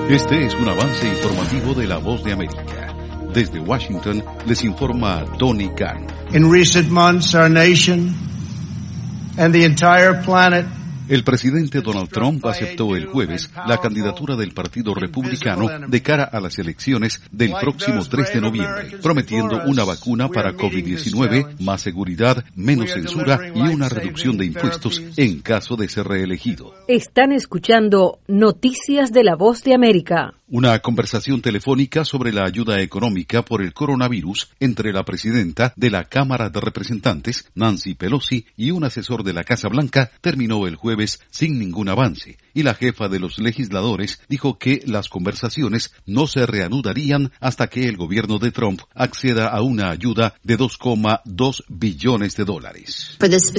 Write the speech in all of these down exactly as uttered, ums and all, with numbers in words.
Este es un avance informativo de La Voz de América. Desde Washington les informa Tony Khan. In recent months, our nation and the entire planet. El presidente Donald Trump aceptó el jueves la candidatura del Partido Republicano de cara a las elecciones del próximo tres de noviembre, prometiendo una vacuna para COVID diecinueve, más seguridad, menos censura y una reducción de impuestos en caso de ser reelegido. Están escuchando Noticias de La Voz de América. Una conversación telefónica sobre la ayuda económica por el coronavirus entre la presidenta de la Cámara de Representantes, Nancy Pelosi, y un asesor de la Casa Blanca terminó el jueves sin ningún avance, y la jefa de los legisladores dijo que las conversaciones no se reanudarían hasta que el gobierno de Trump acceda a una ayuda de dos coma dos billones de dólares.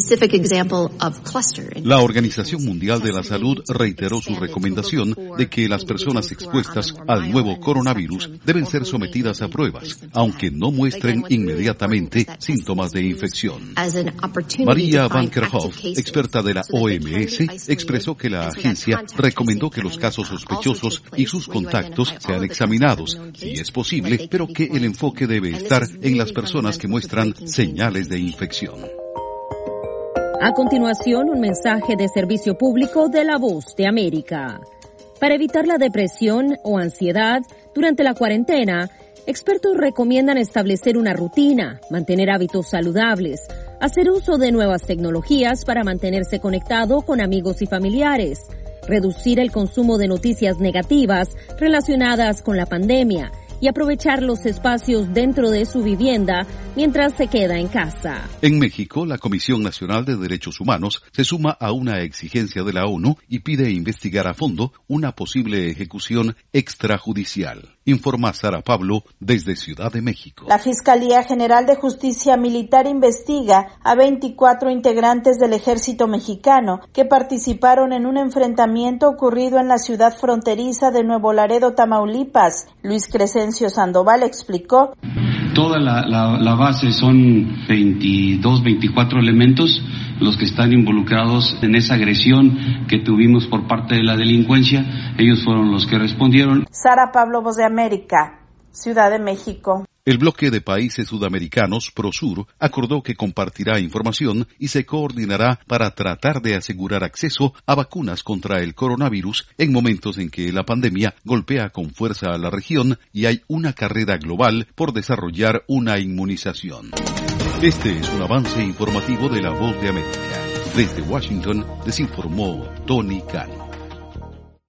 La Organización Mundial de la Salud reiteró su recomendación de que las personas expuestas al nuevo coronavirus deben ser sometidas a pruebas, aunque no muestren inmediatamente síntomas de infección. María Van Kerkhove, experta de la O M S, expresó que la agencia recomendó que los casos sospechosos y sus contactos sean examinados, si es posible, pero que el enfoque debe estar en las personas que muestran señales de infección. A continuación, un mensaje de servicio público de La Voz de América. Para evitar la depresión o ansiedad durante la cuarentena, expertos recomiendan establecer una rutina, mantener hábitos saludables, hacer uso de nuevas tecnologías para mantenerse conectado con amigos y familiares, reducir el consumo de noticias negativas relacionadas con la pandemia y aprovechar los espacios dentro de su vivienda mientras se queda en casa. En México, la Comisión Nacional de Derechos Humanos se suma a una exigencia de la ONU y pide investigar a fondo una posible ejecución extrajudicial. Informa Sara Pablo desde Ciudad de México. La Fiscalía General de Justicia Militar investiga a veinticuatro integrantes del Ejército Mexicano que participaron en un enfrentamiento ocurrido en la ciudad fronteriza de Nuevo Laredo, Tamaulipas. Luis Crescencio Sandoval explicó. Toda la, la, la base son veintidós, veinticuatro elementos los que están involucrados en esa agresión que tuvimos por parte de la delincuencia. Ellos fueron los que respondieron. Sara Pablo, Voz de América, Ciudad de México. El bloque de países sudamericanos, Prosur, acordó que compartirá información y se coordinará para tratar de asegurar acceso a vacunas contra el coronavirus en momentos en que la pandemia golpea con fuerza a la región y hay una carrera global por desarrollar una inmunización. Este es un avance informativo de La Voz de América. Desde Washington les informó Tony Khan.